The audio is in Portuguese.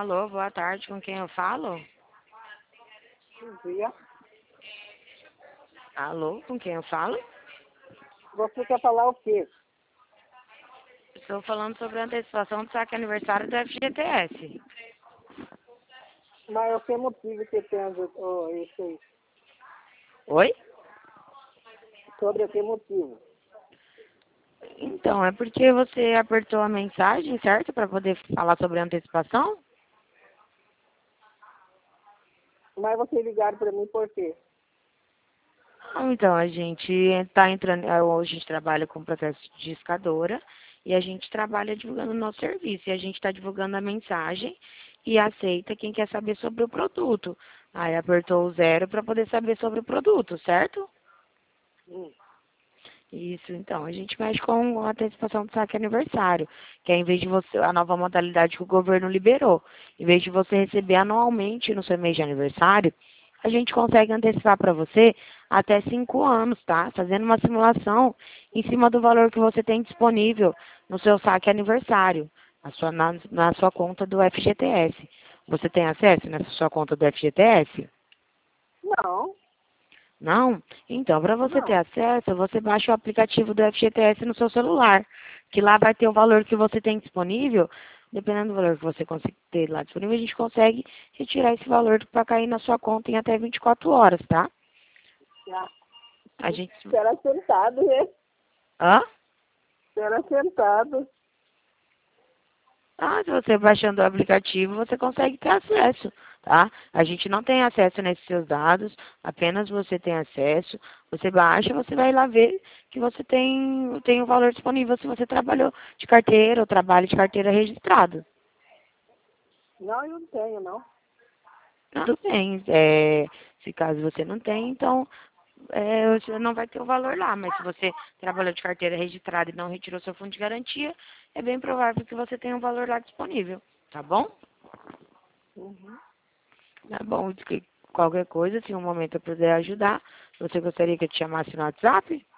Alô, boa tarde, com quem eu falo? Bom dia. Alô, com quem eu falo? Você quer falar o quê? Estou falando sobre a antecipação do saque aniversário do FGTS. Mas o que motivo que tem isso aí? Oi? Sobre o que motivo? Então, é porque você apertou a mensagem, certo? Para poder falar sobre a antecipação? Mas vocês ligaram para mim por quê? Então, a gente está entrando, hoje a gente trabalha com processo de discadora e a gente trabalha divulgando o nosso serviço. E a gente está divulgando a mensagem e aceita quem quer saber sobre o produto. Aí apertou o 0 para poder saber sobre o produto, certo? Hum. Isso, então, a gente mexe com a antecipação do saque aniversário, que é em vez de você, a nova modalidade que o governo liberou, em vez de você receber anualmente no seu mês de aniversário, a gente consegue antecipar para você até 5 anos, tá? Fazendo uma simulação em cima do valor que você tem disponível no seu saque aniversário, na sua conta do FGTS. Você tem acesso nessa sua conta do FGTS? Não, Não? Então, para você ter não. acesso, você baixa o aplicativo do FGTS no seu celular, que lá vai ter o valor que você tem disponível. Dependendo do valor que você conseguir ter lá disponível, a gente consegue retirar esse valor para cair na sua conta em até 24 horas, tá? Já. A gente... Era sentado, né? Hã? Era sentado. Ah, se você baixando o aplicativo, você consegue ter acesso, tá? A gente não tem acesso nesses seus dados, apenas você tem acesso. Você baixa, você vai lá ver que você tem o valor disponível se você trabalhou de carteira ou trabalho de carteira registrado. Não, eu não tenho, não. Tudo bem. Se caso você não tem, então você não vai ter o valor lá. Mas se você trabalhou de carteira registrada e não retirou seu fundo de garantia, é bem provável que você tenha o valor lá disponível, tá bom? Uhum. Tá bom, qualquer coisa, se um momento eu puder ajudar, você gostaria que eu te chamasse no WhatsApp?